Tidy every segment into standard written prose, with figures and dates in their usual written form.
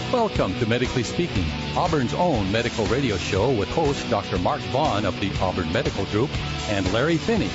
Welcome to Medically Speaking, Auburn's own medical radio show with host Dr. Mark Vaughn of the Auburn Medical Group and Larry Finney.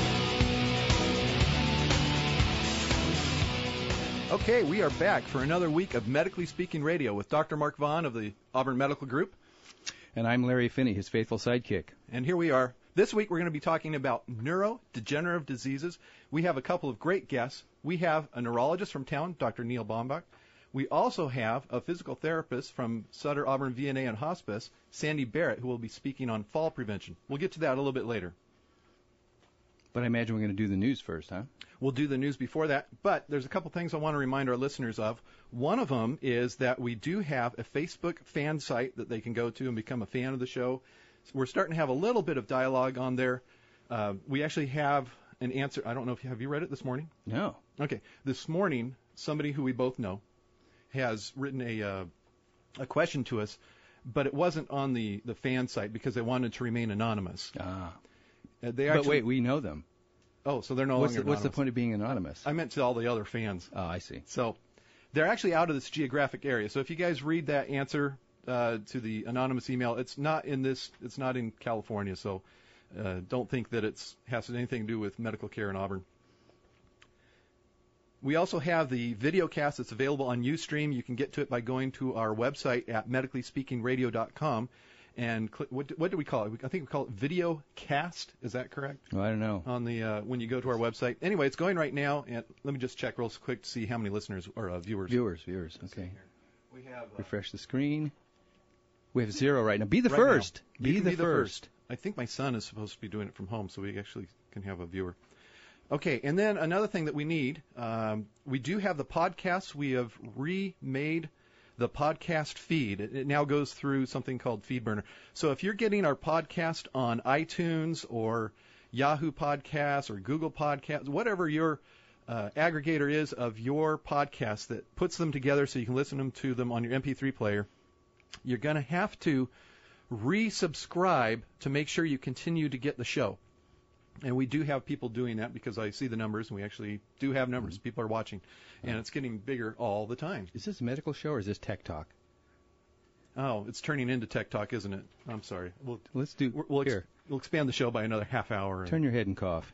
Okay, we are back for another week of Medically Speaking Radio with Dr. Mark Vaughn of the Auburn Medical Group. And I'm Larry Finney, his faithful sidekick. And here we are. This week we're going to be talking about neurodegenerative diseases. We have a couple of great guests. We have a neurologist from town, Dr. Neil Baumbach. We also have a physical therapist from Sutter Auburn VNA and Hospice, Sandy Barrett, who will be speaking on fall prevention. We'll get to that a little bit later. But I imagine we're going to do the news first, huh? We'll do the news before that, but there's a couple things I want to remind our listeners of. One of them is that we do have a Facebook fan site that they can go to and become a fan of the show. We're starting to have a little bit of dialogue on there. We actually have an answer. I don't know if have you read it this morning? No. Okay. This morning, somebody who we both know has written a question to us, but it wasn't on the fan site because they wanted to remain anonymous. But wait, we know them. Oh, so they're no longer anonymous. What's the point of being anonymous? I meant to all the other fans. Oh, I see. So they're actually out of this geographic area. So if you guys read that answer to the anonymous email, it's not in California. So don't think that it has anything to do with medical care in Auburn. We also have the video cast that's available on Ustream. You can get to it by going to our website at medicallyspeakingradio.com. And what do we call it? I think we call it video cast. Is that correct? Oh, I don't know. On the when you go to our website. Anyway, it's going right now. And let me just check real quick to see how many listeners or viewers. Viewers. Okay. We have refresh the screen. We have 0 right now. Be the right first. Now. Be the first. I think my son is supposed to be doing it from home, so we actually can have a viewer. Okay, and then another thing that we need, we do have the podcasts. We have remade the podcast feed. It now goes through something called FeedBurner. So if you're getting our podcast on iTunes or Yahoo Podcasts or Google Podcasts, whatever your aggregator is of your podcast that puts them together so you can listen to them on your MP3 player, you're going to have to resubscribe to make sure you continue to get the show. And we do have people doing that because I see the numbers, and we actually do have numbers. Mm-hmm. People are watching, and it's getting bigger all the time. Is this a medical show or is this Tech Talk? Oh, it's turning into Tech Talk, isn't it? I'm sorry. We'll expand the show by another half hour. Turn your head and cough.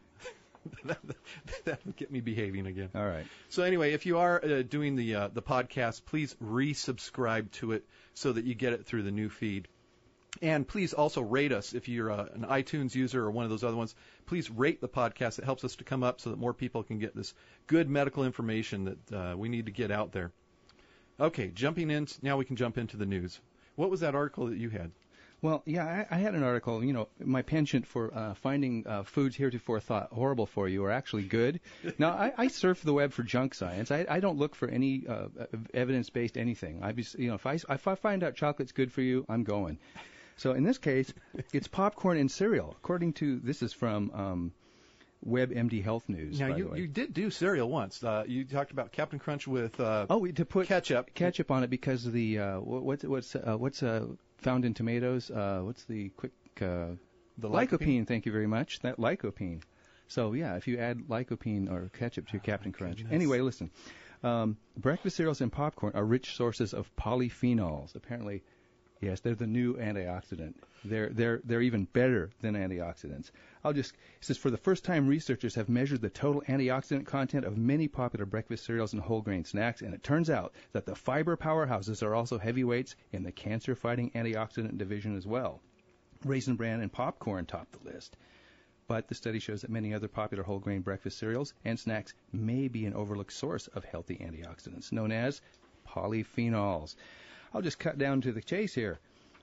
That'll get me behaving again. All right. So anyway, if you are doing the podcast, please resubscribe to it so that you get it through the new feed. And please also rate us. If you're an iTunes user or one of those other ones, please rate the podcast. It helps us to come up so that more people can get this good medical information that we need to get out there. Okay, now we can jump into the news. What was that article that you had? Well, yeah, I had an article. You know, my penchant for finding foods heretofore thought horrible for you are actually good. Now, I surf the web for junk science. I don't look for any evidence-based anything. If I find out chocolate's good for you, I'm going. So in this case, it's popcorn and cereal. According to, this is from WebMD Health News. Now, you did do cereal once. You talked about Captain Crunch with to put ketchup on it because of the what's found in tomatoes. What's the quick the lycopene? Thank you very much. That lycopene. So yeah, if you add lycopene or ketchup to your Captain Crunch. Goodness. Anyway, listen. Breakfast cereals and popcorn are rich sources of polyphenols. Apparently. Yes, they're the new antioxidant. They're even better than antioxidants. It says for the first time, researchers have measured the total antioxidant content of many popular breakfast cereals and whole grain snacks, and it turns out that the fiber powerhouses are also heavyweights in the cancer-fighting antioxidant division as well. Raisin Bran and popcorn top the list. But the study shows that many other popular whole grain breakfast cereals and snacks may be an overlooked source of healthy antioxidants, known as polyphenols. I'll just cut down to the chase here.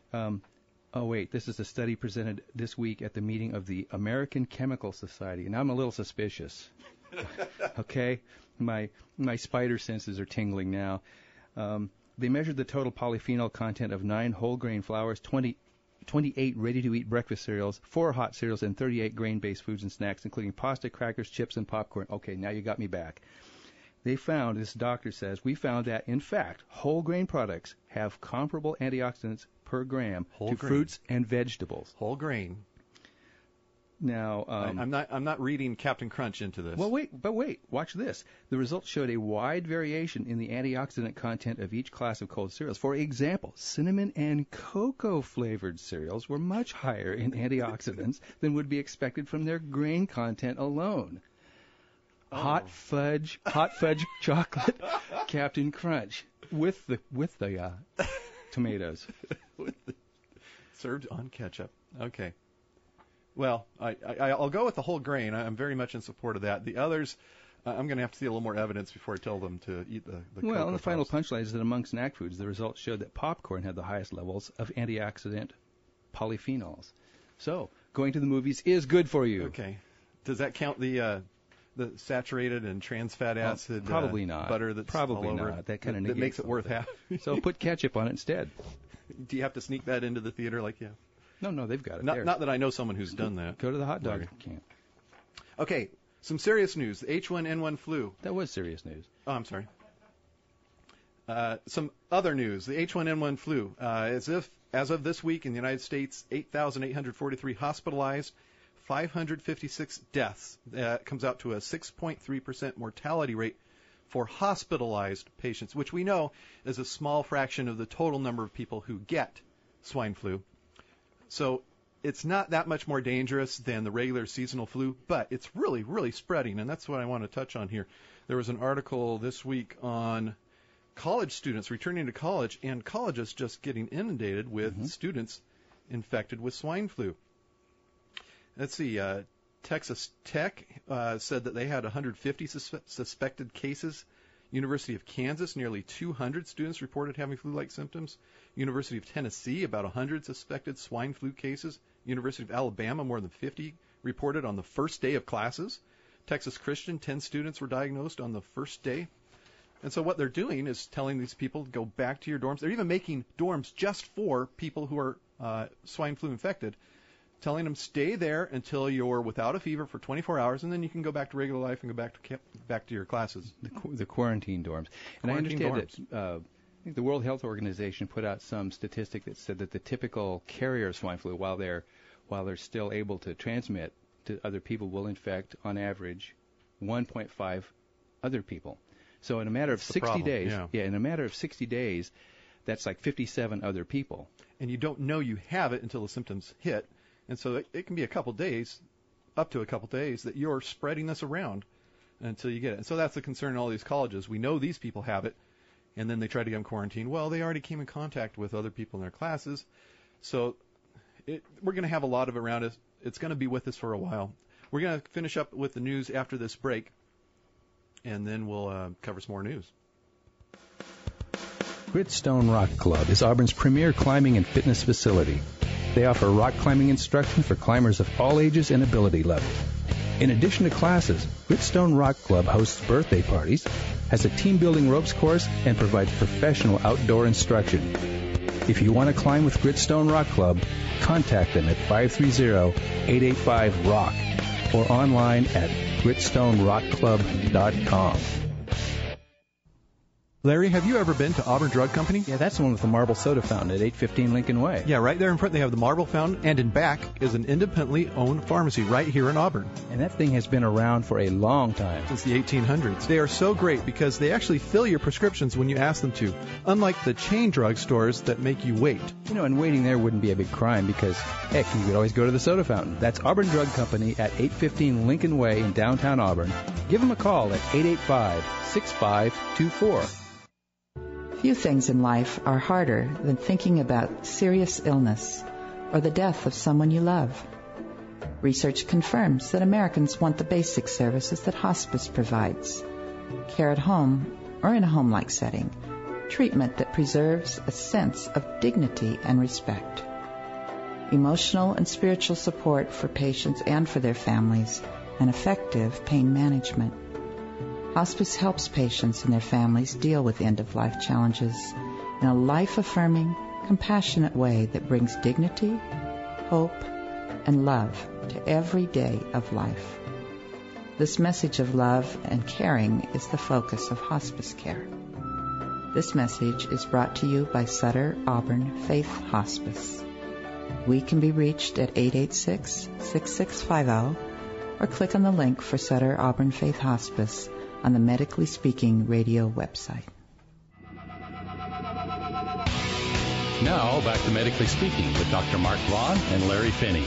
This is a study presented this week at the meeting of the American Chemical Society, and I'm a little suspicious. Okay? My spider senses are tingling now. They measured the total polyphenol content of 9 whole grain flours, 28 ready-to-eat breakfast cereals, 4 hot cereals, and 38 grain-based foods and snacks, including pasta, crackers, chips, and popcorn. Okay, now you got me back. This doctor says, we found that, in fact, whole grain products have comparable antioxidants per gram to fruits and vegetables. Whole grain. Now, I'm not reading Captain Crunch into this. Well, wait, watch this. The results showed a wide variation in the antioxidant content of each class of cold cereals. For example, cinnamon and cocoa flavored cereals were much higher in antioxidants than would be expected from their grain content alone. Hot fudge chocolate Captain Crunch with the tomatoes. Served on ketchup. Okay. Well, I'll go with the whole grain. I'm very much in support of that. The others, I'm going to have to see a little more evidence before I tell them to eat the Well, and the final Puffs. punchline is that among snack foods, the results showed that popcorn had the highest levels of antioxidant polyphenols. So, going to the movies is good for you. Okay. Does that count the saturated and trans fat acid probably not. butter that's probably all over not. it? That kind of that makes it worth half. So put ketchup on it instead. Do you have to sneak that into the theater like yeah? No, they've got it Not, there. not that I know someone who's done that. Go to the hot dog camp. Okay, some serious news. The H1N1 flu. That was serious news. Oh, I'm sorry. Some other news. The H1N1 flu. As of this week in the United States, 8,843 hospitalized, 556 deaths. That comes out to a 6.3% mortality rate for hospitalized patients, which we know is a small fraction of the total number of people who get swine flu. So it's not that much more dangerous than the regular seasonal flu, but it's really, really spreading, and that's what I want to touch on here. There was an article this week on college students returning to college, and colleges just getting inundated with students infected with swine flu. Let's see, Texas Tech said that they had 150 suspected cases. University of Kansas, nearly 200 students reported having flu-like symptoms. University of Tennessee, about 100 suspected swine flu cases. University of Alabama, more than 50 reported on the first day of classes. Texas Christian, 10 students were diagnosed on the first day. And so what they're doing is telling these people to go back to your dorms. They're even making dorms just for people who are swine flu infected, telling them stay there until you're without a fever for 24 hours, and then you can go back to regular life and go back to your classes. The quarantine dorms. And Quarantine I understand that I think the World Health Organization put out some statistic that said that the typical carrier of swine flu, while they're still able to transmit to other people, will infect on average 1.5 other people. So in a matter of 60 days, in a matter of 60 days, that's like 57 other people. And you don't know you have it until the symptoms hit. And so it can be a couple days, up to a couple days, that you're spreading this around until you get it. And so that's the concern in all these colleges. We know these people have it, and then they try to get them quarantined. Well, they already came in contact with other people in their classes. So we're going to have a lot of it around us. It's going to be with us for a while. We're going to finish up with the news after this break, and then we'll cover some more news. Gritstone Rock Club is Auburn's premier climbing and fitness facility. They offer rock climbing instruction for climbers of all ages and ability levels. In addition to classes, Gritstone Rock Club hosts birthday parties, has a team-building ropes course, and provides professional outdoor instruction. If you want to climb with Gritstone Rock Club, contact them at 530-885-ROCK or online at gritstonerockclub.com. Larry, have you ever been to Auburn Drug Company? Yeah, that's the one with the marble soda fountain at 815 Lincoln Way. Yeah, right there in front they have the marble fountain, and in back is an independently owned pharmacy right here in Auburn. And that thing has been around for a long time. Since the 1800s. They are so great because they actually fill your prescriptions when you ask them to, unlike the chain drug stores that make you wait. You know, and waiting there wouldn't be a big crime because, heck, you could always go to the soda fountain. That's Auburn Drug Company at 815 Lincoln Way in downtown Auburn. Give them a call at 885-6524. Few things in life are harder than thinking about serious illness or the death of someone you love. Research confirms that Americans want the basic services that hospice provides: care at home or in a home-like setting, treatment that preserves a sense of dignity and respect, emotional and spiritual support for patients and for their families, and effective pain management. Hospice helps patients and their families deal with end-of-life challenges in a life-affirming, compassionate way that brings dignity, hope, and love to every day of life. This message of love and caring is the focus of hospice care. This message is brought to you by Sutter Auburn Faith Hospice. We can be reached at 886-6650 or click on the link for Sutter Auburn Faith Hospice on the Medically Speaking radio website. Now, back to Medically Speaking with Dr. Mark Vaughn and Larry Finney.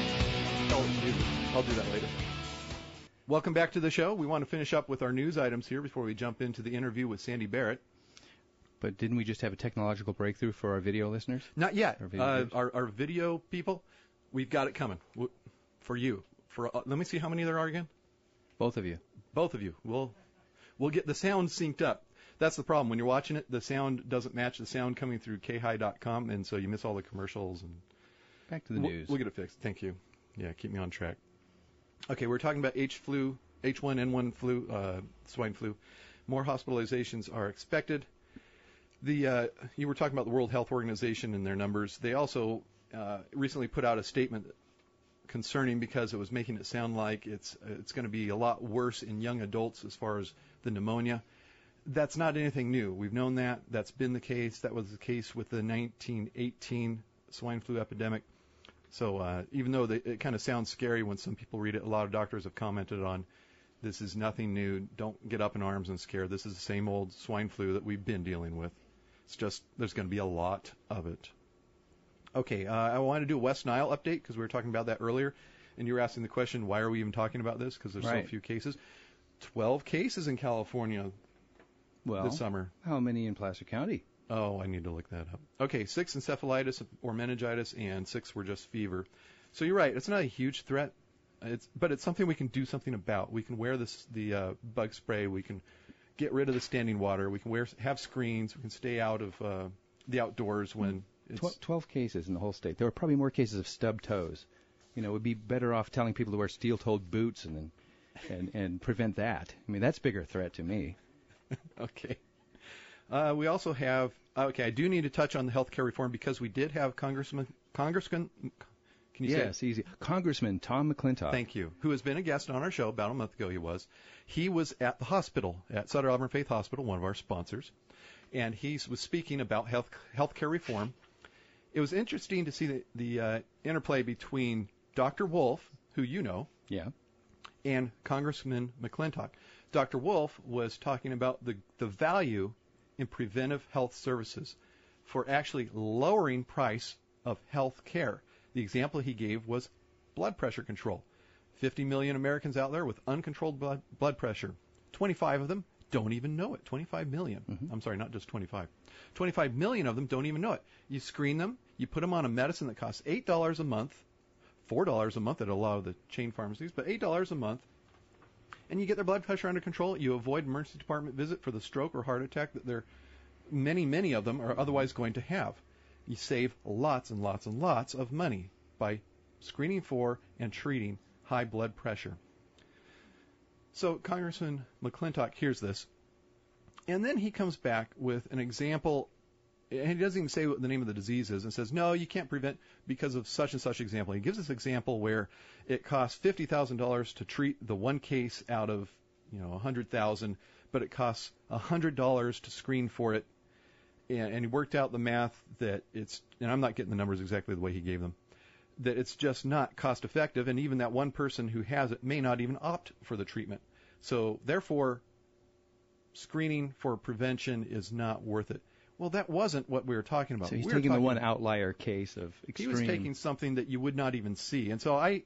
I'll do that later. Welcome back to the show. We want to finish up with our news items here before we jump into the interview with Sandy Barrett. But didn't we just have a technological breakthrough for our video listeners? Not yet. Our Our video people, we've got it coming for you. Let me see how many there are again. Both of you. Both of you. We'll get the sound synced up. That's the problem. When you're watching it, the sound doesn't match the sound coming through khigh.com, and so you miss all the commercials. And back to the news. We'll get it fixed. Thank you. Yeah, keep me on track. Okay, we're talking about H1N1 flu, swine flu. More hospitalizations are expected. You were talking about the World Health Organization and their numbers. They also recently put out a statement concerning because it was making it sound like it's going to be a lot worse in young adults as far as the pneumonia. That's not anything new. We've known that. That's been the case. That was the case with the 1918 swine flu epidemic. So even though it kind of sounds scary when some people read it, a lot of doctors have commented on this is nothing new. Don't get up in arms and scare. This is the same old swine flu that we've been dealing with. It's just there's going to be a lot of it. Okay, I want to do a West Nile update because we were talking about that earlier, and you were asking the question, why are we even talking about this? Because there's so few cases. 12 cases in California this summer. How many in Placer County? Oh, I need to look that up. Okay, 6 encephalitis or meningitis, and 6 were just fever. So you're right. It's not a huge threat, but it's something we can do something about. We can wear the bug spray. We can get rid of the standing water. We can have screens. We can stay out of the outdoors when it's 12 cases in the whole state. There were probably more cases of stubbed toes. We'd be better off telling people to wear steel-toed boots and prevent that. I mean, that's a bigger threat to me. Okay. We also have, I do need to touch on the health care reform because we did have Congressman, can you say it? Yes, easy. Congressman Tom McClintock. Thank you. Who has been a guest on our show about a month ago he was. He was at the hospital, at Sutter Auburn Faith Hospital, one of our sponsors, and he was speaking about health care reform. It was interesting to see the interplay between Dr. Wolf, who you know, and Congressman McClintock. Dr. Wolf was talking about the value in preventive health services for actually lowering price of health care. The example he gave was blood pressure control. 50 million Americans out there with uncontrolled blood pressure. 25 of them don't even know it. 25 million. I'm sorry, not just 25. 25 million of them don't even know it. You screen them. You put them on a medicine that costs $8 a month, $4 a month at a lot of the chain pharmacies, but $8 a month, and you get their blood pressure under control. You avoid emergency department visit for the stroke or heart attack that many of them are otherwise going to have. You save lots and lots and lots of money by screening for and treating high blood pressure. So Congressman McClintock hears this, and then he comes back with an example, and he doesn't even say what the name of the disease is, and says, no, you can't prevent because of such and such example. He gives this example where it costs $50,000 to treat the one case out of 100,000, but it costs $100 to screen for it. And he worked out the math that and I'm not getting the numbers exactly the way he gave them, that it's just not cost effective, and even that one person who has it may not even opt for the treatment. So therefore, screening for prevention is not worth it. Well, that wasn't what we were talking about. So he's taking the one outlier case of extreme. He was taking something that you would not even see. And so I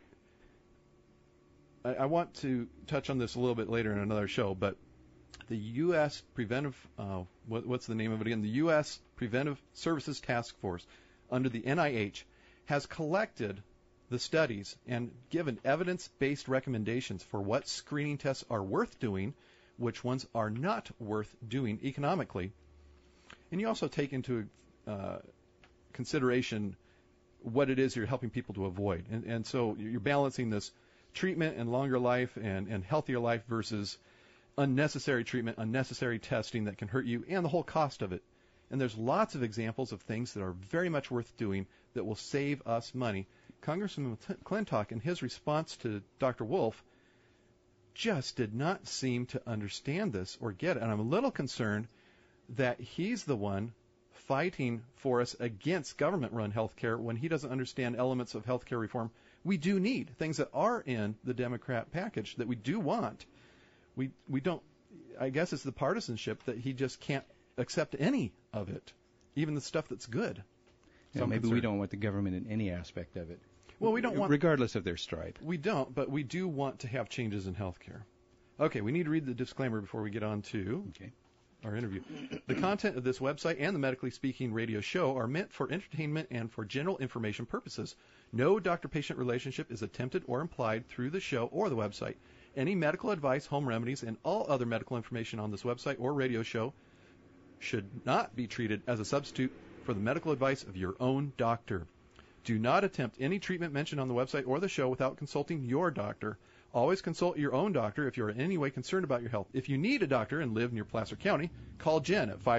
want to touch on this a little bit later in another show, but the U.S. Preventive, what's the name of it again? The U.S. Preventive Services Task Force under the NIH has collected the studies and given evidence-based recommendations for what screening tests are worth doing, which ones are not worth doing economically. And you also take into consideration what it is you're helping people to avoid. And so you're balancing this treatment and longer life and healthier life versus unnecessary treatment, unnecessary testing that can hurt you, and the whole cost of it. And there's lots of examples of things that are very much worth doing that will save us money. Congressman McClintock, in his response to Dr. Wolf, just did not seem to understand this or get it. And I'm a little concerned that he's the one fighting for us against government-run healthcare when he doesn't understand elements of healthcare reform we do need, things that are in the Democrat package that we do want. We don't, I guess it's the partisanship that he just can't accept any of it, even the stuff that's good. Yeah, So maybe we don't want the government in any aspect of it. Well, we don't want, regardless of their stripe. We don't, but we do want to have changes in healthcare. Okay, we need to read the disclaimer before we get on to our interview. The content of this website and the Medically Speaking radio show are meant for entertainment and for general information purposes. No doctor-patient relationship is attempted or implied through the show or the website. Any medical advice, home remedies, and all other medical information on this website or radio show should not be treated as a substitute for the medical advice of your own doctor. Do not attempt any treatment mentioned on the website or the show without consulting your doctor. Always consult your own doctor if you are in any way concerned about your health. If you need a doctor and live near Placer County, call Jen at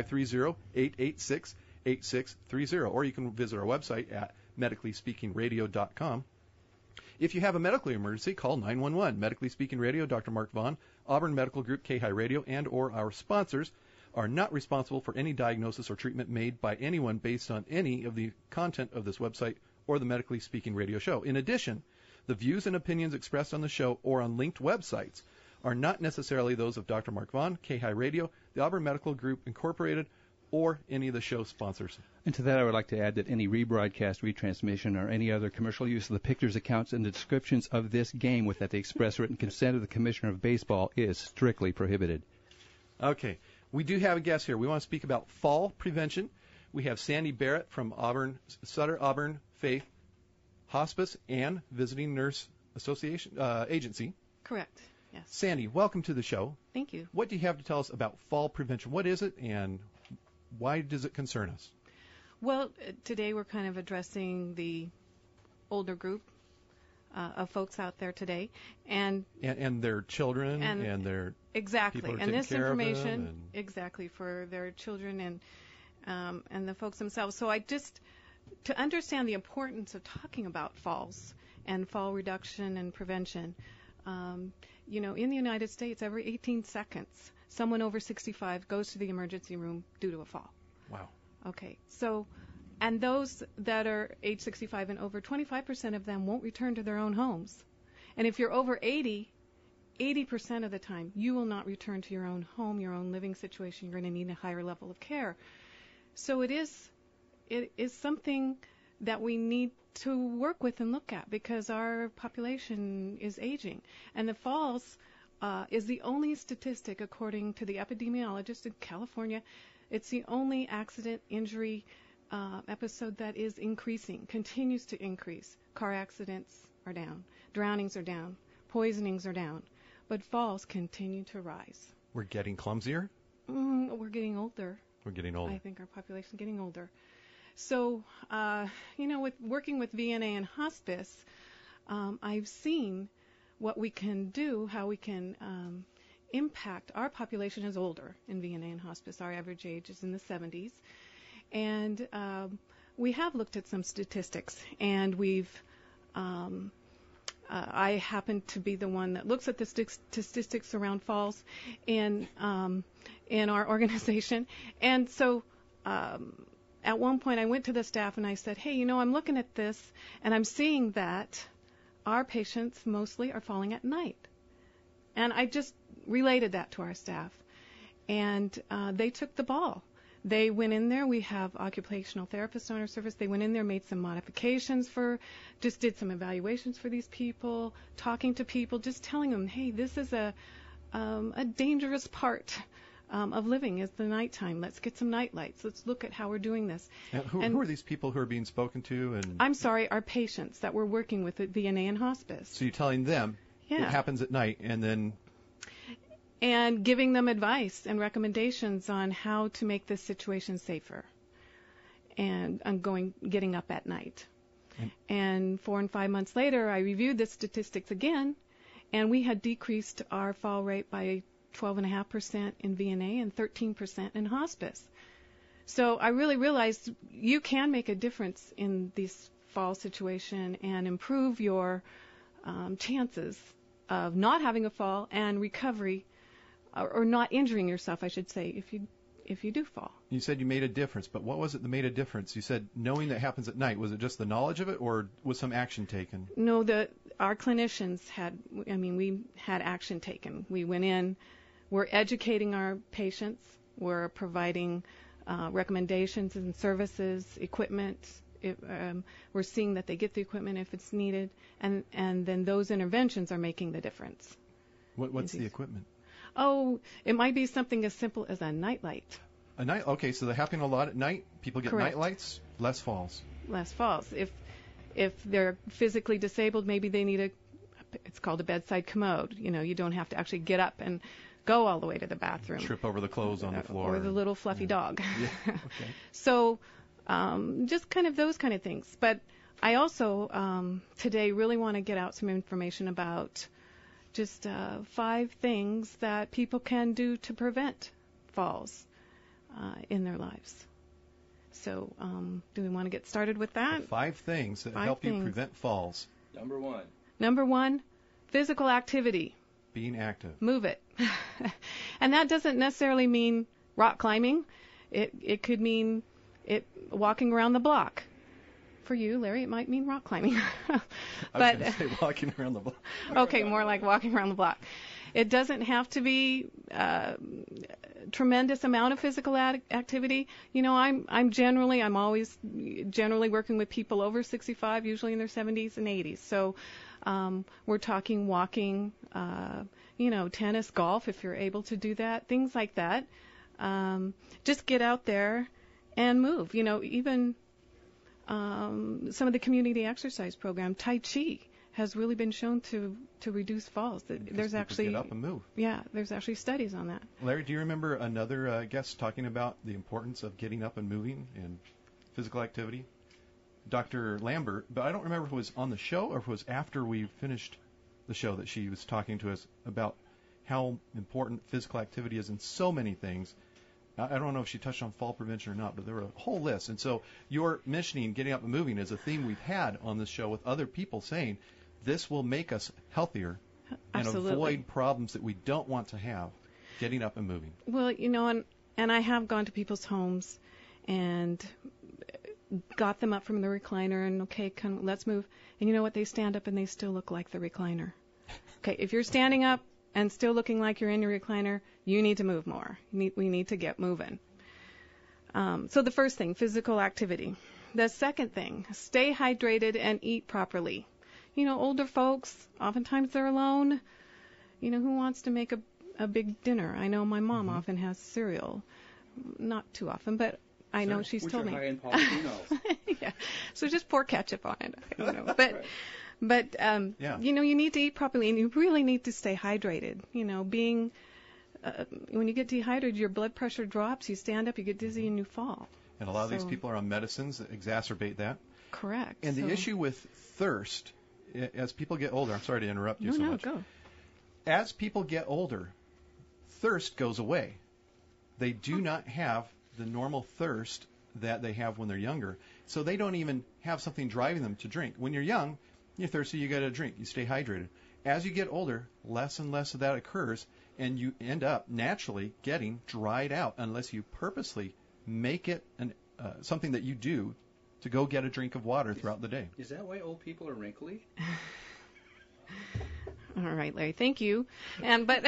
530-886-8630, or you can visit our website at medicallyspeakingradio.com. If you have a medical emergency, call 911. Medically Speaking Radio, Dr. Mark Vaughn, Auburn Medical Group, K-High Radio, and or our sponsors are not responsible for any diagnosis or treatment made by anyone based on any of the content of this website or the Medically Speaking Radio show. In addition, the views and opinions expressed on the show or on linked websites are not necessarily those of Dr. Mark Vaughn, K-High Radio, the Auburn Medical Group Incorporated, or any of the show sponsors. And to that, I would like to add that any rebroadcast, retransmission, or any other commercial use of the pictures, accounts, and the descriptions of this game without the express written consent of the Commissioner of Baseball is strictly prohibited. Okay. We do have a guest here. We want to speak about fall prevention. We have Sandy Barrett from Sutter Auburn Faith Hospice and Visiting Nurse Association Agency. Correct. Yes. Sandy, welcome to the show. Thank you. What do you have to tell us about fall prevention? What is it, and why does it concern us? Well, today we're kind of addressing the older group of folks out there today, and their children and their exactly, people who are and this taking care of them information exactly for their children and the folks themselves. So I just to understand the importance of talking about falls and fall reduction and prevention. In the United States, every 18 seconds, someone over 65 goes to the emergency room due to a fall. Wow. Okay. So, and those that are age 65 and over, 25% of them won't return to their own homes. And if you're over 80% of the time, you will not return to your own home, your own living situation. You're going to need a higher level of care. So it is something that we need to work with and look at because our population is aging. And the falls is the only statistic, according to the epidemiologist in California, it's the only accident injury episode that is increasing, continues to increase. Car accidents are down, drownings are down, poisonings are down, but falls continue to rise. We're getting clumsier? We're getting older. We're getting older. I think our population is getting older. So, with working with VNA and hospice, I've seen what we can do, how we can impact. Our population is older in VNA and hospice. Our average age is in the 70s. And we have looked at some statistics, and I happen to be the one that looks at the statistics around falls in our organization. And so at one point I went to the staff and I said, hey, I'm looking at this, and I'm seeing that our patients mostly are falling at night. And I just related that to our staff. And they took the ball. They went in there. We have occupational therapists on our service. They went in there, made some modifications just did some evaluations for these people, talking to people, just telling them, hey, this is a dangerous part of living is the nighttime. Let's get some night lights. Let's look at how we're doing this. And who are these people who are being spoken to? And I'm sorry, our patients that we're working with at VNA and hospice. So you're telling them what happens at night, and giving them advice and recommendations on how to make this situation safer and getting up at night. And 4 and 5 months later, I reviewed the statistics again, and we had decreased our fall rate by 12.5% in VNA and 13% in hospice. So I really realized you can make a difference in this fall situation and improve your chances of not having a fall and recovery, or not injuring yourself, I should say. if you do fall. You said you made a difference, but what was it that made a difference? You said knowing that happens at night. Was it just the knowledge of it, or was some action taken? No, our clinicians we had action taken. We went in, we're educating our patients, we're providing recommendations and services, equipment. We're seeing that they get the equipment if it's needed, and then those interventions are making the difference. What's the equipment? Oh, it might be something as simple as a nightlight. A night? Okay, so they're happening a lot at night. People get Correct. night lights, less falls. Less falls. If they're physically disabled, maybe they need it's called a bedside commode. You don't have to actually get up and go all the way to the bathroom. Trip over the clothes on the floor. Or the little fluffy dog. Yeah. Okay. So just kind of those kind of things. But I also today really want to get out some information about just 5 things that people can do to prevent falls in their lives. So do we want to get started with that? 5 things that help you prevent falls. Number 1, physical activity. Being active. Move it. And that doesn't necessarily mean rock climbing. It could mean walking around the block. For you, Larry, it might mean rock climbing. I was going to say walking around the block. Okay, more like walking around the block. It doesn't have to be tremendous amount of physical activity. I'm always generally working with people over 65, usually in their 70s and 80s. So we're talking walking, tennis, golf, if you're able to do that, things like that. Just get out there and move. Even some of the community exercise program, Tai Chi, has really been shown to reduce falls. There's actually get up and move. Yeah, there's actually studies on that. Larry, do you remember another guest talking about the importance of getting up and moving and physical activity? Dr. Lambert, but I don't remember if it was on the show or if it was after we finished the show that she was talking to us about how important physical activity is in so many things. I don't know if she touched on fall prevention or not, but there were a whole list. And so you're mentioning getting up and moving is a theme we've had on this show with other people saying this will make us healthier Absolutely. and avoid problems that we don't want to have, getting up and moving. Well, and I have gone to people's homes and got them up from the recliner and, okay, let's move. And you know what? They stand up and they still look like the recliner. Okay, if you're standing up and still looking like you're in your recliner, you need to move more. We need to get moving. So the first thing, physical activity. The second thing, stay hydrated and eat properly. Older folks, oftentimes they're alone. Who wants to make a big dinner? I know my mom often has cereal. Not too often, but I know she's told me. Which are high in polyphenols. Yeah. So just pour ketchup on it. But you need to eat properly, and you really need to stay hydrated. When you get dehydrated, your blood pressure drops, you stand up, you get dizzy, and you fall. And a lot of these people are on medicines that exacerbate that. Correct. And the issue with thirst, as people get older, I'm sorry to interrupt you so much. No, go. As people get older, thirst goes away. They do not have the normal thirst that they have when they're younger. So they don't even have something driving them to drink. When you're young, you're thirsty, you got to drink, you stay hydrated. As you get older, less and less of that occurs, and you end up naturally getting dried out unless you purposely make it something that you do to go get a drink of water throughout the day. Is that why old people are wrinkly? All right, Larry, thank you. But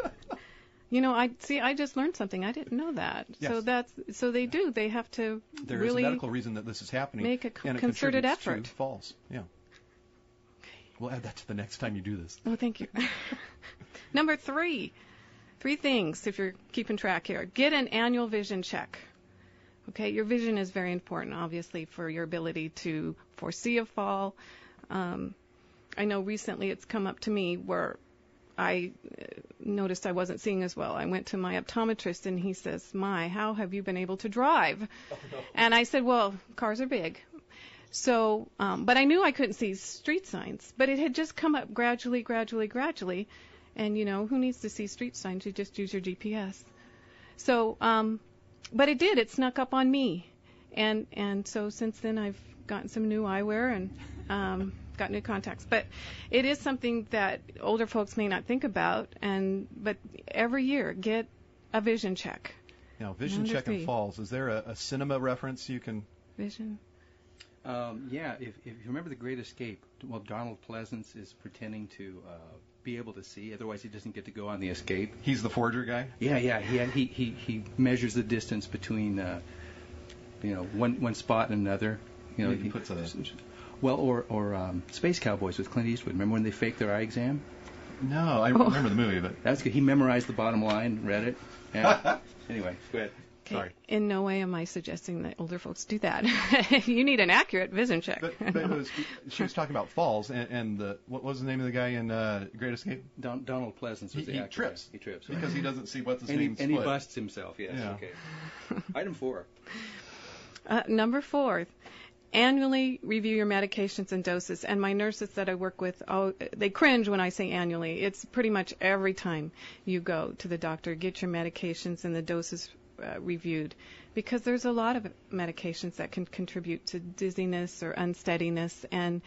I just learned something. I didn't know that. Yes. So they do. They have to There really is a medical reason that this is happening. make a and it concerted contributes effort. to falls. Yeah. We'll add that to the next time you do this. Oh, thank you. Number 3 things, if you're keeping track here. Get an annual vision check. Okay, your vision is very important, obviously, for your ability to foresee a fall. I know recently it's come up to me where I noticed I wasn't seeing as well. I went to my optometrist, and he says, how have you been able to drive? Oh, no. And I said, well, cars are big. So, but I knew I couldn't see street signs. But it had just come up gradually. And, who needs to see street signs? You just use your GPS. So, but it did. It snuck up on me. And so since then I've gotten some new eyewear and got new contacts. But it is something that older folks may not think about. But every year, get a vision check. Now, vision Number check and 3. falls. Is there a cinema reference you can? Vision. Yeah, if you remember The Great Escape, well, Donald Pleasance is pretending to be able to see, otherwise he doesn't get to go on the escape. He's the forger guy. Yeah. He measures the distance between one spot and another. He puts a. Well, or Space Cowboys with Clint Eastwood. Remember when they faked their eye exam? No, I remember the movie, but That's good. He memorized the bottom line, read it. Yeah. Anyway, go ahead. Okay. Sorry. In no way am I suggesting that older folks do that. You need an accurate vision check. but she was talking about falls, and what was the name of the guy in Great Escape? Donald Pleasance was the He actor. trips. He trips. Because he doesn't see what's his And name's he foot. busts himself, yes. Yeah. Okay. Item 4. Number 4, annually review your medications and doses. And my nurses that I work with, they cringe when I say annually. It's pretty much every time you go to the doctor, get your medications and the doses reviewed, because there's a lot of medications that can contribute to dizziness or unsteadiness. And,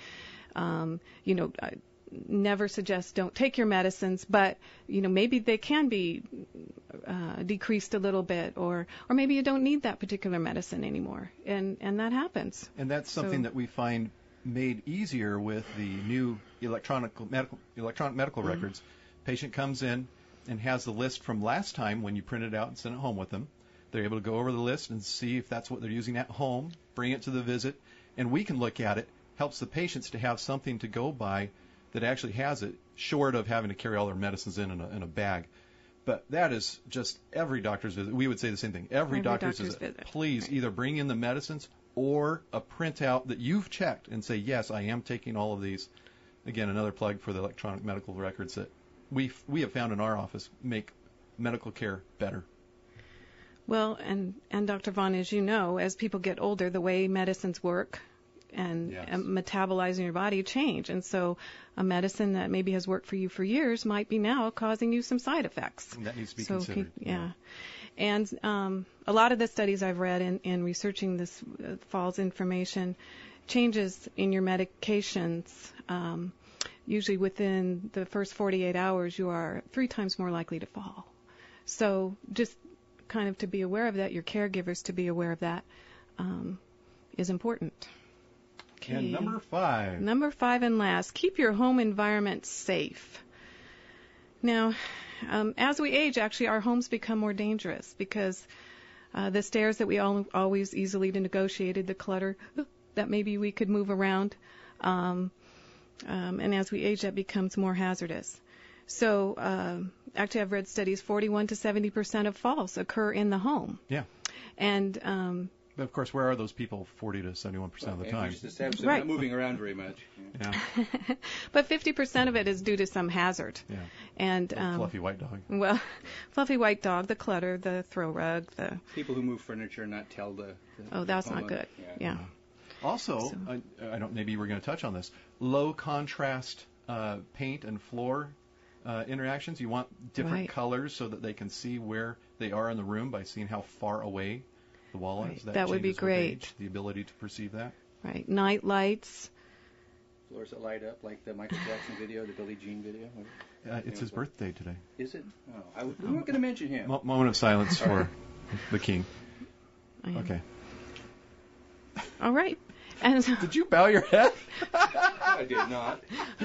I never suggest don't take your medicines, but maybe they can be decreased a little bit, or maybe you don't need that particular medicine anymore, and that happens. And that's something that we find made easier with the new electronic medical records. Patient comes in and has the list from last time when you print it out and send it home with them. They're able to go over the list and see if that's what they're using at home, bring it to the visit, and we can look at it. Helps the patients to have something to go by that actually has it, short of having to carry all their medicines in a bag. But that is just every doctor's visit. We would say the same thing. Every doctor's visit. Please either bring in the medicines or a printout that you've checked and say, yes, I am taking all of these. Again, another plug for the electronic medical records that we have found in our office make medical care better. Well, and Dr. Vaughn, as you know, as people get older, the way medicines work and metabolizing your body change. And so a medicine that maybe has worked for you for years might be now causing you some side effects. And that needs to be considered. Yeah. And a lot of the studies I've read in researching this falls information, changes in your medications, usually within the first 48 hours, you are 3 times more likely to fall. So just kind of to be aware of that, your caregivers to be aware of that is important. Okay. And number 5. Number 5 and last, keep your home environment safe. Now, as we age, actually, our homes become more dangerous because the stairs that we always easily negotiated, the clutter that maybe we could move around, and as we age, that becomes more hazardous. So, actually, I've read studies 41 to 70% of falls occur in the home. Yeah. And but of course, where are those people 40 to 71% of the time? They're not moving around very much. Yeah. But 50% of it is due to some hazard. Yeah. And Fluffy white dog. Well, fluffy white dog, the clutter, the throw rug, the People who move furniture and not tell the that's not good. Yeah. Also, I don't. Maybe we're going to touch on this. Low contrast paint and floor interactions. You want different colors so that they can see where they are in the room by seeing how far away the wall is. That would be changes with great. age, the ability to perceive that. Right. Night lights. Floors that light up, like the Michael Jackson video, the Billie Jean video. It's his birthday today. Is it? Oh, we weren't going to mention him. Moment of silence for the king. Okay. All right. And Did you bow your head? I did not.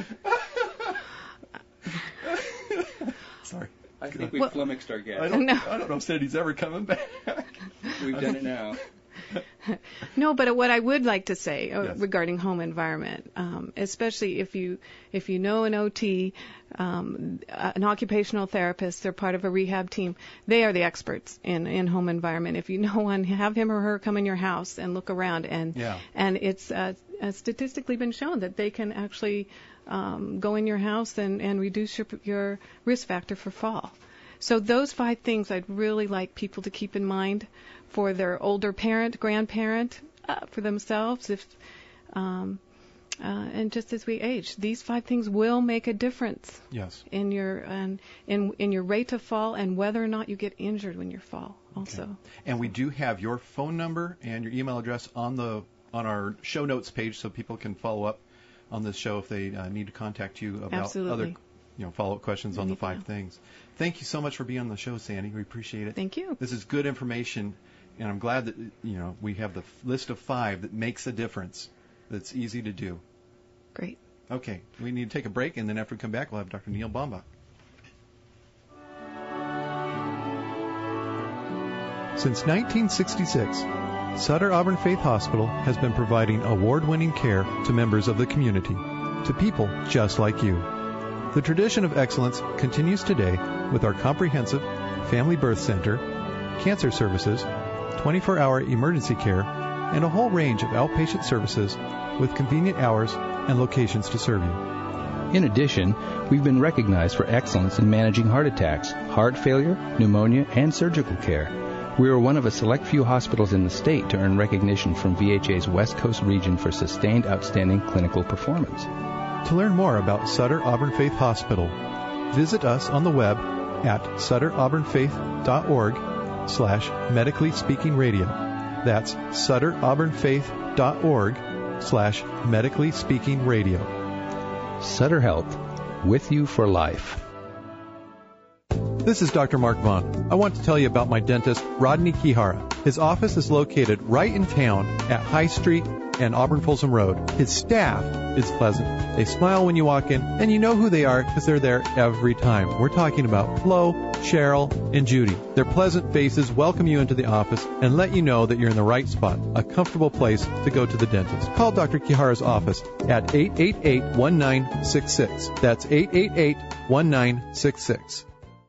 Sorry. I think we flummoxed our guest. I don't know if Sandy's ever coming back. We've done it now. No, but what I would like to say regarding home environment, especially if you know an OT, an occupational therapist, they're part of a rehab team, they are the experts in home environment. If you know one, have him or her come in your house and look around, and it's statistically been shown that they can actually go in your house and reduce your risk factor for fall. So those 5 things I'd really like people to keep in mind for their older parent, grandparent, for themselves, and just as we age, these 5 things will make a difference. Yes. In your in your rate of fall and whether or not you get injured when you fall. Also. Okay. And we do have your phone number and your email address on our show notes page, so people can follow up on this show if they need to contact you about Absolutely. other follow-up questions on the 5 things. Thank you so much for being on the show, Sandy. We appreciate it. Thank you. This is good information, and I'm glad that we have the list of 5 that makes a difference. That's easy to do. Great. Okay, we need to take a break, and then after we come back, we'll have Dr. Neil Baumbach. Since 1966, Sutter Auburn Faith Hospital has been providing award-winning care to members of the community, to people just like you. The tradition of excellence continues today with our comprehensive family birth center, cancer services, 24-hour emergency care, and a whole range of outpatient services with convenient hours and locations to serve you. In addition, we've been recognized for excellence in managing heart attacks, heart failure, pneumonia, and surgical care. We are one of a select few hospitals in the state to earn recognition from VHA's West Coast region for sustained outstanding clinical performance. To learn more about Sutter Auburn Faith Hospital, visit us on the web at sutterauburnfaith.org/medically speaking radio. That's sutterauburnfaith.org/medically speaking radio. Sutter Health, with you for life. This is Dr. Mark Vaughn. I want to tell you about my dentist, Rodney Kihara. His office is located right in town at High Street and Auburn Folsom Road. His staff is pleasant. They smile when you walk in, and you know who they are because they're there every time. We're talking about Flo, Cheryl, and Judy. Their pleasant faces welcome you into the office and let you know that you're in the right spot, a comfortable place to go to the dentist. Call Dr. Kihara's office at 888-1966. That's 888-1966.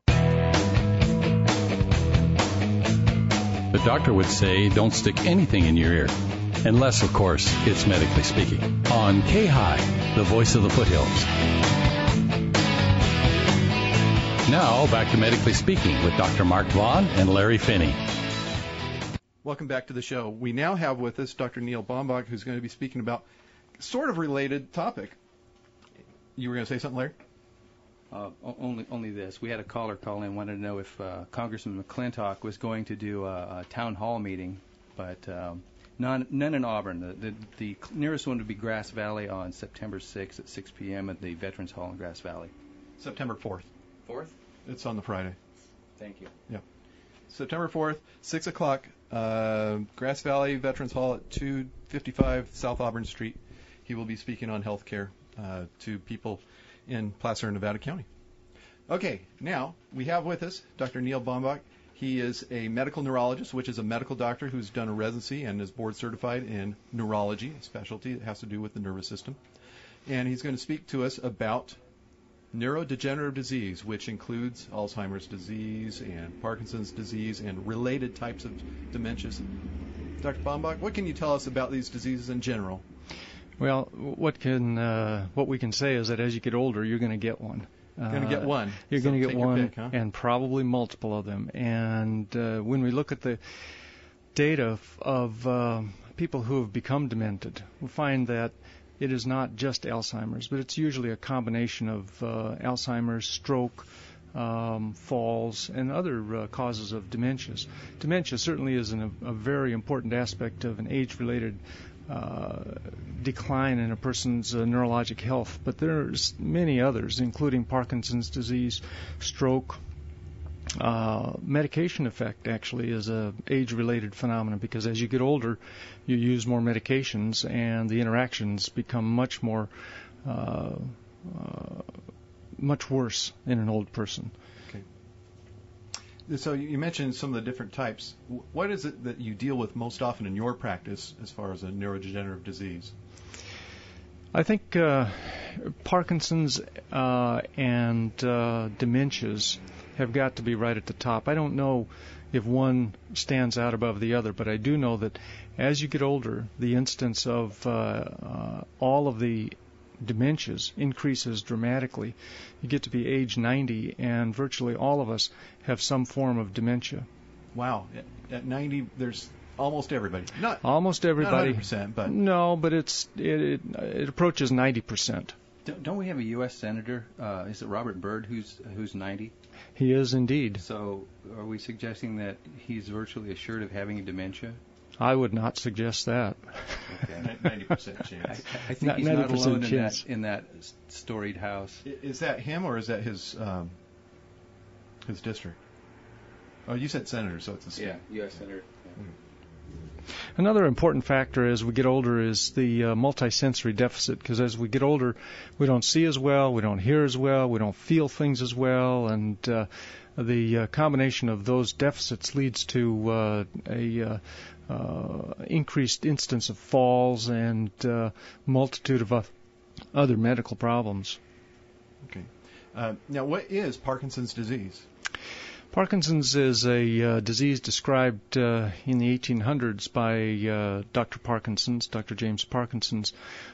The doctor would say don't stick anything in your ear. Unless, of course, it's medically speaking. On K-High, the voice of the foothills. Now, back to Medically Speaking with Dr. Mark Vaughn and Larry Finney. Welcome back to the show. We now have with us Dr. Neil Baumbach, who's going to be speaking about sort of related topic. You were going to say something, Larry? Only this. We had a caller call in, wanted to know if Congressman McClintock was going to do a town hall meeting, but none in Auburn. The nearest one would be Grass Valley on September 6th at 6 p.m. at the Veterans Hall in Grass Valley. September 4th. 4th? It's on the Friday. Thank you. Yeah. September 4th, 6 o'clock, Grass Valley Veterans Hall at 255 South Auburn Street. He will be speaking on health care to people in Placer, Nevada County. Okay, now we have with us Dr. Neil Baumbach. He is a medical neurologist, which is a medical doctor who's done a residency and is board certified in neurology, a specialty that has to do with the nervous system. And he's going to speak to us about neurodegenerative disease, which includes Alzheimer's disease and Parkinson's disease and related types of dementias. Dr. Baumbach, what can you tell us about these diseases in general? Well, what we can say is that as you get older, you're going to get one. You're going to get one. You're So going to get take your one, pick, huh? and probably multiple of them. And when we look at the data of people who have become demented, we find that it is not just Alzheimer's, but it's usually a combination of Alzheimer's, stroke, falls, and other causes of dementias. Dementia certainly is a very important aspect of an age-related decline in a person's neurologic health, but there's many others, including Parkinson's disease, stroke. Medication effect actually is a age-related phenomenon because as you get older, you use more medications and the interactions become much worse in an old person. So you mentioned some of the different types. What is it that you deal with most often in your practice as far as a neurodegenerative disease? I think Parkinson's and dementias have got to be right at the top. I don't know if one stands out above the other, but I do know that as you get older, the incidence of all of the dementias increases dramatically. You get to be age 90, and virtually all of us have some form of dementia. Wow. At 90, there's almost everybody. Not almost everybody. Not 100%, but... No, but it approaches 90%. Don't we have a U.S. Senator, is it Robert Byrd, who's 90? He is indeed. So are we suggesting that he's virtually assured of having a dementia? I would not suggest that. Okay. 90% chance. I think he's not 90% alone chance. in that storied house. Is that him, or is that his district? Oh, you said senator, so it's a state. Yeah, U.S. Senator. Another important factor as we get older is the multisensory deficit, because as we get older, we don't see as well, we don't hear as well, we don't feel things as well, and the combination of those deficits leads to a increased instance of falls and multitude of other medical problems. Okay. Now, what is Parkinson's disease? Parkinson's is a disease described in the 1800s by Dr. James Parkinson's,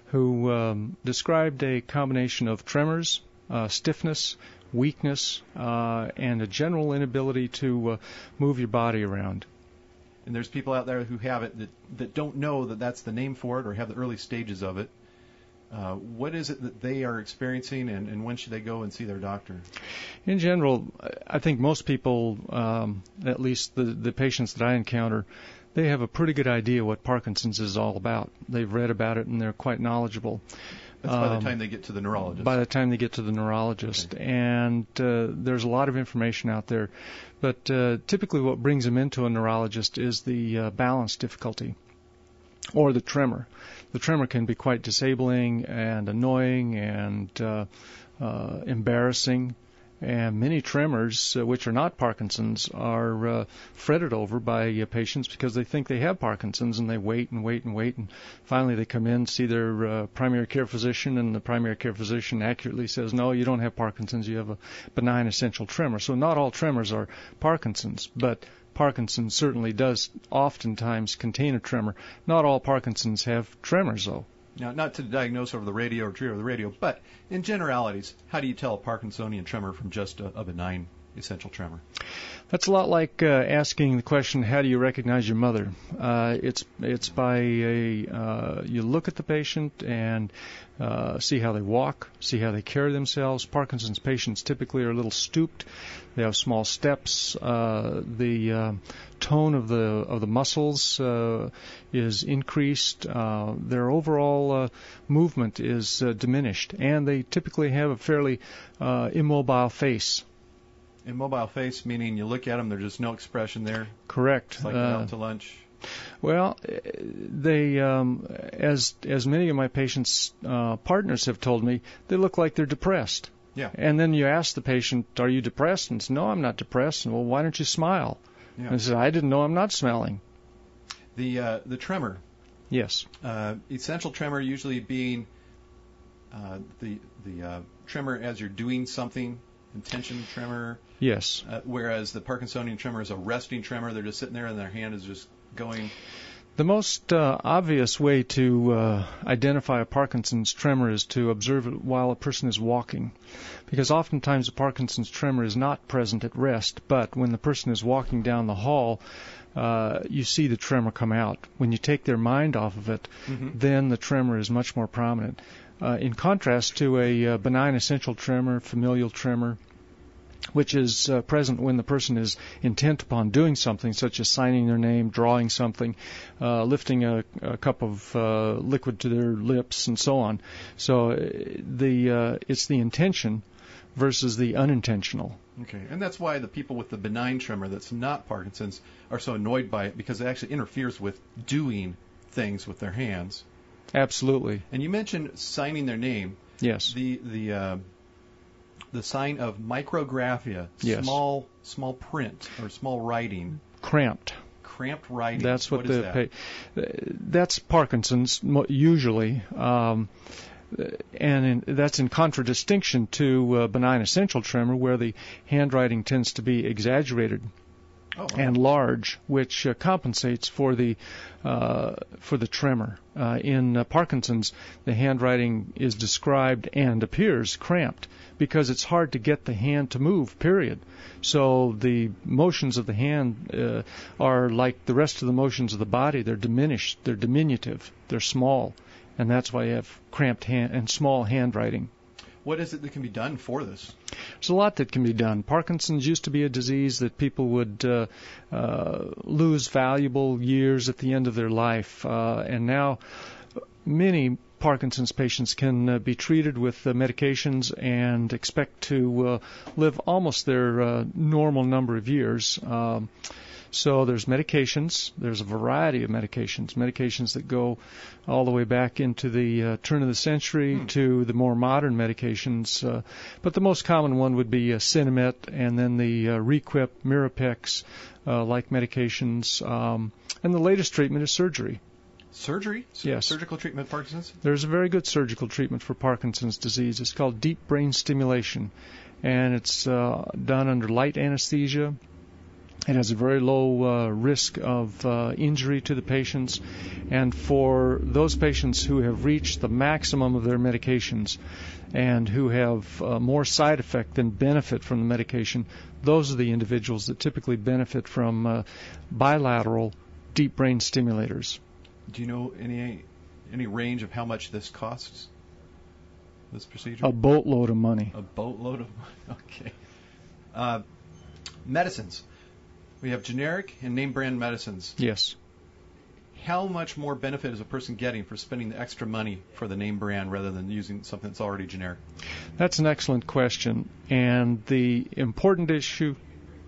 who described a combination of tremors, stiffness, weakness, and a general inability to move your body around. And there's people out there who have it that don't know that that's the name for it or have the early stages of it. What is it that they are experiencing, and when should they go and see their doctor? In general, I think most people, at least the patients that I encounter, they have a pretty good idea what Parkinson's is all about. They've read about it and they're quite knowledgeable. That's by the time they get to the neurologist. By the time they get to the neurologist. Okay. And there's a lot of information out there. But typically what brings them into a neurologist is the balance difficulty or the tremor. The tremor can be quite disabling and annoying and embarrassing. And many tremors, which are not Parkinson's, are fretted over by patients because they think they have Parkinson's, and they wait and wait and wait, and finally they come in, see their primary care physician, and the primary care physician accurately says, no, you don't have Parkinson's, you have a benign essential tremor. So not all tremors are Parkinson's, but Parkinson's certainly does oftentimes contain a tremor. Not all Parkinson's have tremors, though. Now, not to diagnose over the radio or treat over the radio, but in generalities, how do you tell a Parkinsonian tremor from just a benign essential tremor? That's a lot like asking the question, how do you recognize your mother? It's by you look at the patient and see how they walk, see how they carry themselves. Parkinson's patients typically are a little stooped. They have small steps. The tone of the muscles is increased. Their overall movement is diminished, and they typically have a fairly immobile face. Immobile face, meaning you look at them, there's just no expression there. Correct. It's like out to lunch. Well, they, as many of my patients' partners have told me, they look like they're depressed. Yeah. And then you ask the patient, "Are you depressed?" And says, "No, I'm not depressed." And, "Well, why don't you smile?" Yeah. And I said, "I didn't know I'm not smiling." The tremor. Yes. Essential tremor usually being the tremor as you're doing something. Intention tremor. Yes. Whereas the Parkinsonian tremor is a resting tremor. They're just sitting there and their hand is just going. The most obvious way to identify a Parkinson's tremor is to observe it while a person is walking, because oftentimes a Parkinson's tremor is not present at rest, but when the person is walking down the hall, you see the tremor come out. When you take their mind off of it, then the tremor is much more prominent. In contrast to a benign essential tremor, familial tremor, which is present when the person is intent upon doing something, such as signing their name, drawing something, lifting a cup of liquid to their lips, and so on. So it's the intention versus the unintentional. Okay, and that's why the people with the benign tremor that's not Parkinson's are so annoyed by it, because it actually interferes with doing things with their hands. Absolutely. And you mentioned signing their name. Yes. The sign of micrographia, yes. small print or small writing. Cramped writing. That's what is that? That's Parkinson's usually, that's in contradistinction to benign essential tremor, where the handwriting tends to be exaggerated and large, which compensates for the tremor. In Parkinson's, the handwriting is described and appears cramped because it's hard to get the hand to move, period. So the motions of the hand are like the rest of the motions of the body. They're diminished, they're diminutive, they're small, and that's why you have cramped hand and small handwriting. What is it that can be done for this? There's a lot that can be done. Parkinson's used to be a disease that people would lose valuable years at the end of their life, and now many Parkinson's patients can be treated with medications and expect to live almost their normal number of years. So there's medications. There's a variety of medications that go all the way back into the turn of the century to the more modern medications. But the most common one would be Sinemet, and then the Requip, Mirapex, like medications. And the latest treatment is surgery. Surgery? Yes. Surgical treatment of Parkinson's? There's a very good surgical treatment for Parkinson's disease. It's called deep brain stimulation, and it's done under light anesthesia. It has a very low risk of injury to the patients, and for those patients who have reached the maximum of their medications and who have more side effect than benefit from the medication, those are the individuals that typically benefit from bilateral deep brain stimulators. Do you know any range of how much this costs, this procedure? A boatload of money. A boatload of money, okay. Medicines. We have generic and name brand medicines. Yes. How much more benefit is a person getting for spending the extra money for the name brand rather than using something that's already generic? That's an excellent question. And the important issue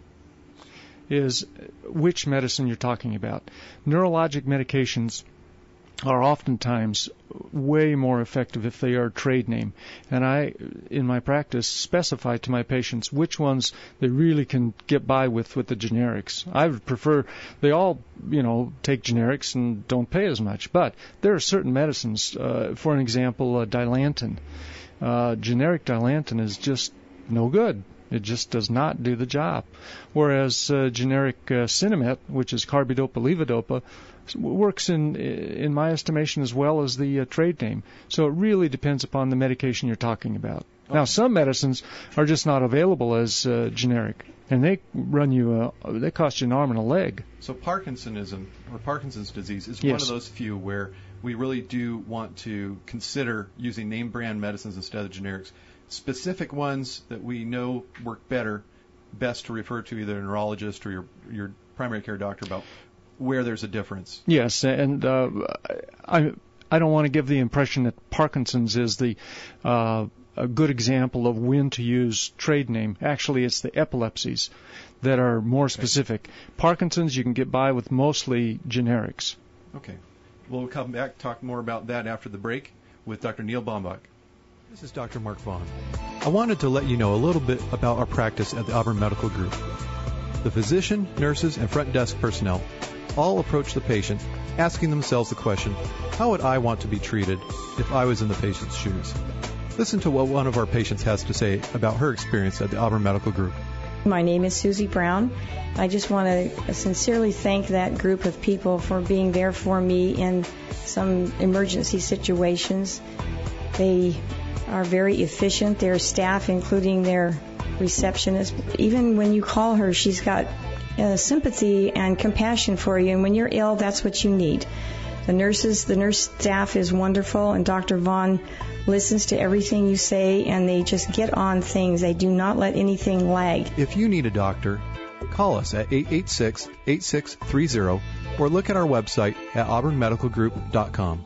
is which medicine you're talking about. Neurologic medications are oftentimes way more effective if they are trade name. And I, in my practice, specify to my patients which ones they really can get by with the generics. I would prefer they all, take generics and don't pay as much. But there are certain medicines, for an example, Dilantin. Generic Dilantin is just no good. It just does not do the job. Whereas generic Sinemet, which is carbidopa-levodopa, works in my estimation as well as the trade name. So it really depends upon the medication you're talking about. Now, some medicines are just not available as generic, and they cost you an arm and a leg. So Parkinsonism, or Parkinson's disease, is Yes. one of those few where we really do want to consider using name brand medicines instead of generics. Specific ones that we know work best to refer to either a neurologist or your primary care doctor about where there's a difference. Yes, and I don't want to give the impression that Parkinson's is a good example of when to use trade name. Actually, it's the epilepsies that are more specific. Parkinson's you can get by with mostly generics. Okay. We'll come back, talk more about that after the break with Dr. Neil Baumbach. This is Dr. Mark Vaughn. I wanted to let you know a little bit about our practice at the Auburn Medical Group. The physician, nurses, and front desk personnel all approach the patient asking themselves the question, how would I want to be treated if I was in the patient's shoes? Listen to what one of our patients has to say about her experience at the Auburn Medical Group. My name is Susie Brown. I just want to sincerely thank that group of people for being there for me in some emergency situations. They are very efficient. Their staff, including their receptionist, even when you call her, she's got sympathy and compassion for you. And when you're ill, that's what you need. The nurse staff is wonderful, and Dr. Vaughn listens to everything you say, and they just get on things. They do not let anything lag. If you need a doctor, call us at 886-8630 or look at our website at auburnmedicalgroup.com.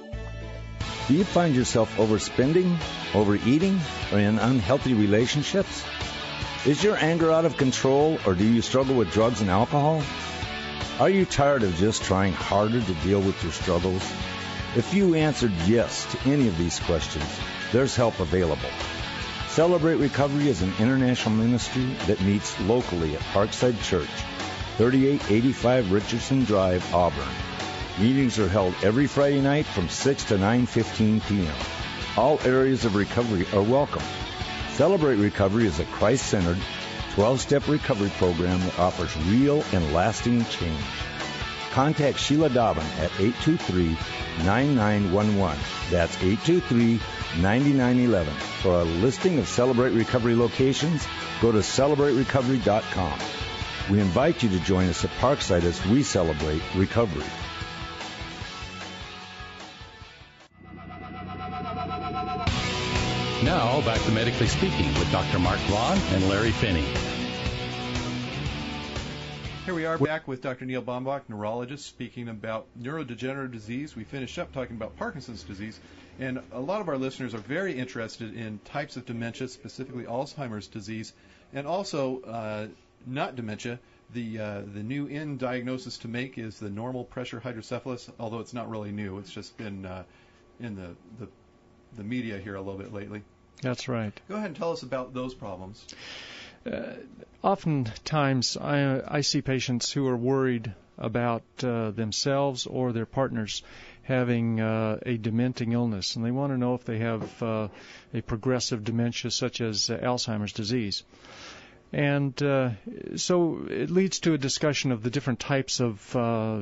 Do you find yourself overspending, overeating, or in unhealthy relationships? Is your anger out of control, or do you struggle with drugs and alcohol? Are you tired of just trying harder to deal with your struggles? If you answered yes to any of these questions, there's help available. Celebrate Recovery is an international ministry that meets locally at Parkside Church, 3885 Richardson Drive, Auburn. Meetings are held every Friday night from 6 to 9:15 p.m. All areas of recovery are welcome. Celebrate Recovery is a Christ-centered, 12-step recovery program that offers real and lasting change. Contact Sheila Dobbin at 823-9911. That's 823-9911. For a listing of Celebrate Recovery locations, go to CelebrateRecovery.com. We invite you to join us at Parkside as we celebrate recovery. Now, back to Medically Speaking with Dr. Mark Vaughn and Larry Finney. Here we are back with Dr. Neil Baumbach, neurologist, speaking about neurodegenerative disease. We finished up talking about Parkinson's disease, and a lot of our listeners are very interested in types of dementia, specifically Alzheimer's disease, and also not dementia. The new diagnosis to make is the normal pressure hydrocephalus, although it's not really new. It's just been in the media here a little bit lately. That's right. Go ahead and tell us about those problems. Oftentimes, I see patients who are worried about themselves or their partners having a dementing illness, and they want to know if they have a progressive dementia such as Alzheimer's disease. And so it leads to a discussion of the different types of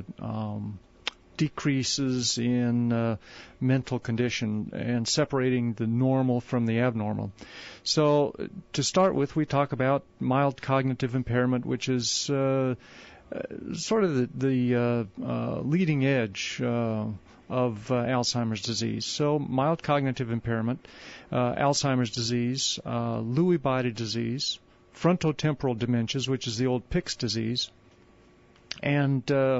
decreases in mental condition and separating the normal from the abnormal. So to start with, we talk about mild cognitive impairment, which is sort of the leading edge of Alzheimer's disease. So mild cognitive impairment, Alzheimer's diseise, Lewy body disease, frontotemporal dementias, which is the old Pick's disease, and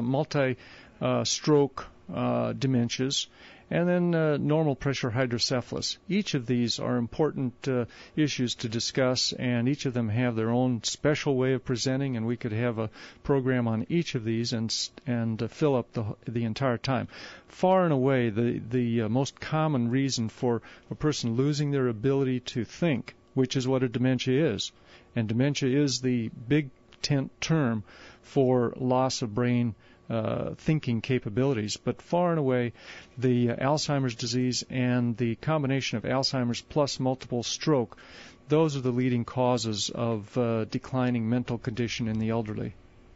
multi-stroke dementias, and then normal pressure hydrocephalus. Each of these are important issues to discuss, and each of them have their own special way of presenting, and we could have a program on each of these and fill up the entire time. Far and away, the most common reason for a person losing their ability to think, which is what a dementia is, and dementia is the big tent term for loss of brain thinking capabilities, but far and away the Alzheimer's disease and the combination of Alzheimer's plus multiple stroke, those are the leading causes of declining mental condition in the elderly.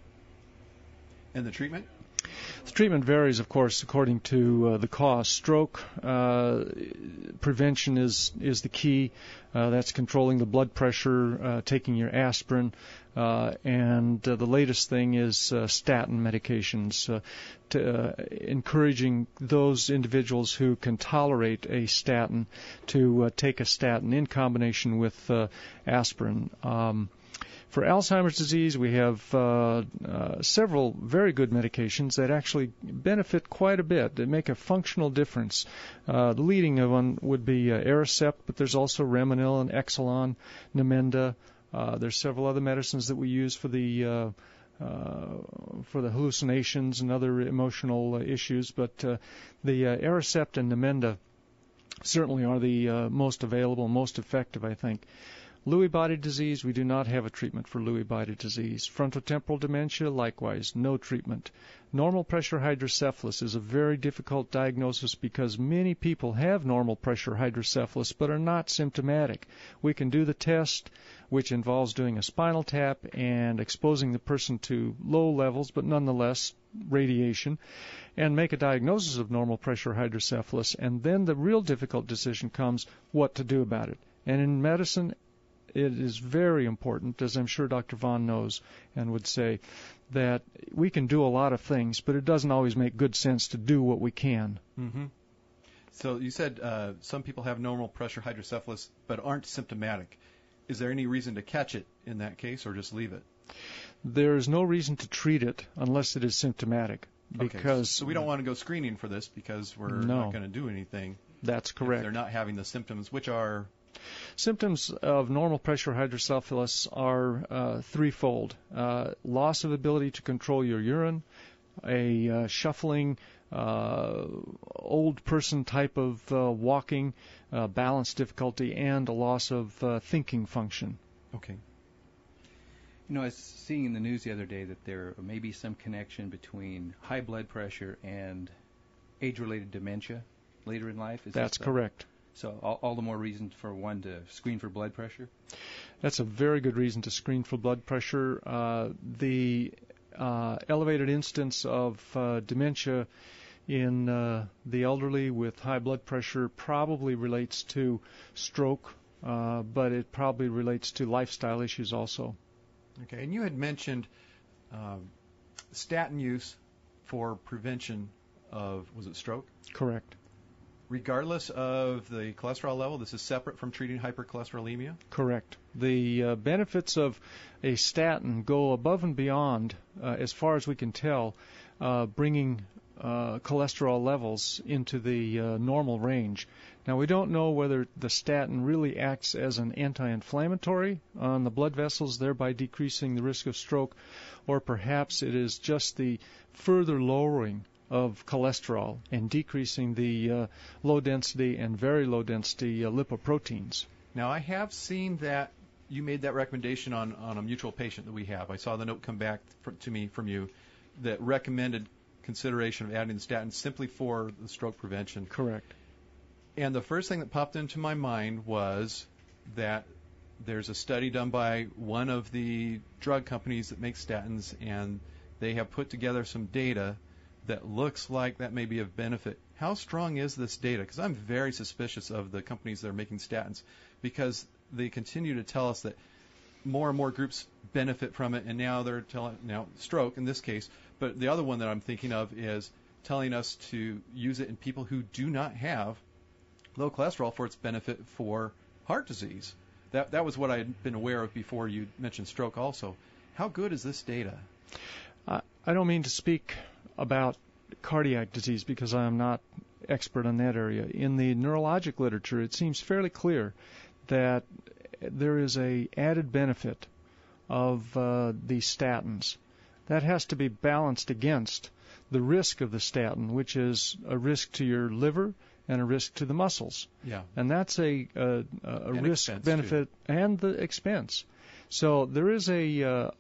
And the treatment? The treatment varies, of course, according to the cause. Stroke prevention is the key. That's controlling the blood pressure, taking your aspirin, and the latest thing is statin medications, encouraging those individuals who can tolerate a statin to take a statin in combination with aspirin. For Alzheimer's disease, we have several very good medications that actually benefit quite a bit. They make a functional difference. The leading one would be Aricept, but there's also Remenil and Exelon, Namenda. There's several other medicines that we use for the hallucinations and other emotional issues, but the Aricept and Namenda certainly are the most available, most effective, I think. Lewy body disease, we do not have a treatment for Lewy body disease. Frontotemporal dementia, likewise, no treatment. Normal pressure hydrocephalus is a very difficult diagnosis because many people have normal pressure hydrocephalus but are not symptomatic. We can do the test, which involves doing a spinal tap and exposing the person to low levels, but nonetheless radiation, and make a diagnosis of normal pressure hydrocephalus, and then the real difficult decision comes what to do about it. And in medicine, it is very important, as I'm sure Dr. Vaughn knows and would say, that we can do a lot of things, but it doesn't always make good sense to do what we can. Mm-hmm. So you said some people have normal pressure hydrocephalus but aren't symptomatic. Is there any reason to catch it in that case or just leave it? There is no reason to treat it unless it is symptomatic. Because so we don't want to go screening for this because we're not going to do anything. That's correct. If they're not having the symptoms, which are... Symptoms of normal pressure hydrocephalus are threefold. Loss of ability to control your urine, a shuffling, old person type of walking, balance difficulty, and a loss of thinking function. Okay. You know, I was seeing in the news the other day that there may be some connection between high blood pressure and age-related dementia later in life. That's correct. So all the more reason for one to screen for blood pressure? That's a very good reason to screen for blood pressure. The elevated instance of dementia in the elderly with high blood pressure probably relates to stroke, but it probably relates to lifestyle issues also. Okay, and you had mentioned statin use for prevention of, was it stroke? Correct. regardless of the cholesterol level. This is separate from treating hypercholesterolemia? Correct. The benefits of a statin go above and beyond, as far as we can tell, bringing cholesterol levels into the normal range. Now, we don't know whether the statin really acts as an anti-inflammatory on the blood vessels, thereby decreasing the risk of stroke, or perhaps it is just the further lowering of cholesterol and decreasing the low-density and very low-density lipoproteins. Now, I have seen that you made that recommendation on a mutual patient that we have. I saw the note come back to me from you that recommended consideration of adding the statin simply for the stroke prevention. Correct. And the first thing that popped into my mind was that there's a study done by one of the drug companies that makes statins, and they have put together some data that looks like that may be of benefit. How strong is this data? Because I'm very suspicious of the companies that are making statins, because they continue to tell us that more and more groups benefit from it, and now they're telling, now stroke in this case, but the other one that I'm thinking of is telling us to use it in people who do not have low cholesterol for its benefit for heart disease. That was what I had been aware of before you mentioned stroke also. How good is this data? I don't mean to speak about cardiac disease because I am not expert on that area. In the neurologic literature, it seems fairly clear that there is a added benefit of the statins. That has to be balanced against the risk of the statin, which is a risk to your liver and a risk to the muscles. Yeah. And that's a risk benefit too, and the expense. So there is a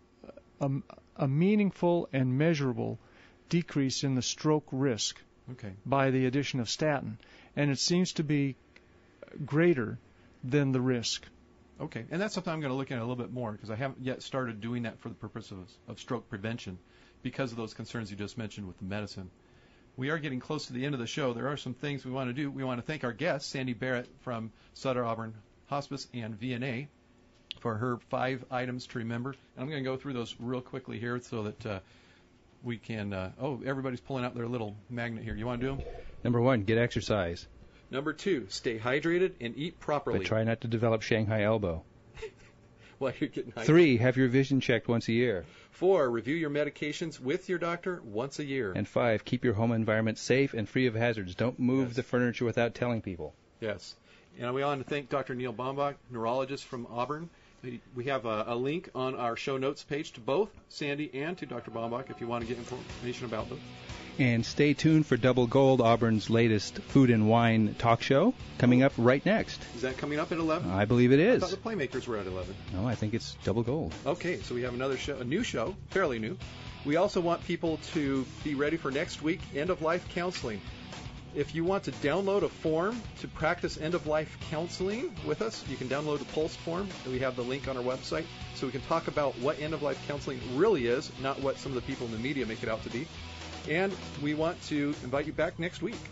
meaningful and measurable decrease in the stroke risk by the addition of statin, and it seems to be greater than the risk. Okay, and that's something I'm going to look at a little bit more, because I haven't yet started doing that for the purpose of stroke prevention because of those concerns you just mentioned with the medicine. We are getting close to the end of the show. There are some things we want to do. We want to thank our guest, Sandy Barrett from Sutter Auburn Hospice and VNA, for her 5 items to remember. And I'm going to go through those real quickly here so that we can... everybody's pulling out their little magnet here. You want to do them? Number 1, get exercise. Number 2, stay hydrated and eat properly. But try not to develop Shanghai elbow. While you're getting hydrated. 3, have your vision checked once a year. 4, review your medications with your doctor once a year. And 5, keep your home environment safe and free of hazards. Don't move the furniture without telling people. Yes. And we want to thank Dr. Neil Baumbach, neurologist from Auburn. We have a link on our show notes page to both Sandy and to Dr. Baumbach if you want to get information about them. And stay tuned for Double Gold, Auburn's latest food and wine talk show, coming up right next. Is that coming up at 11? I believe it is. I thought the Playmakers were at 11. No, I think it's Double Gold. Okay, so we have another show, a new show, fairly new. We also want people to be ready for next week, end-of-life counseling. If you want to download a form to practice end-of-life counseling with us, you can download the Pulse form. We have the link on our website, so we can talk about what end-of-life counseling really is, not what some of the people in the media make it out to be. And we want to invite you back next week.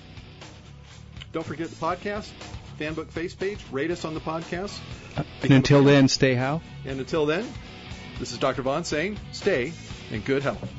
Don't forget the podcast, Fanbook Face page. Rate us on the podcast. And until then, stay how? And until then, this is Dr. Vaughn saying, stay in good health.